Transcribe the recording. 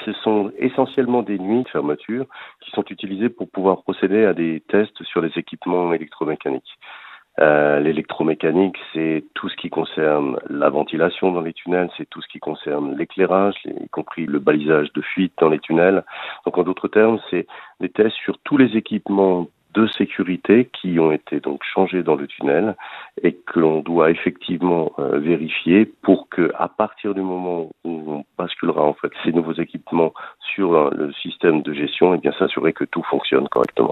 ce sont essentiellement des nuits de fermeture qui sont utilisées pour pouvoir procéder à des tests sur les équipements électromécaniques. L'électromécanique, c'est tout ce qui concerne la ventilation dans les tunnels, c'est tout ce qui concerne l'éclairage, y compris le balisage de fuite dans les tunnels. Donc en d'autres termes, c'est des tests sur tous les équipements de sécurité qui ont été donc changés dans le tunnel et que l'on doit effectivement vérifier pour que, à partir du moment où on basculera en fait ces nouveaux équipements sur le système de gestion, et bien s'assurer que tout fonctionne correctement.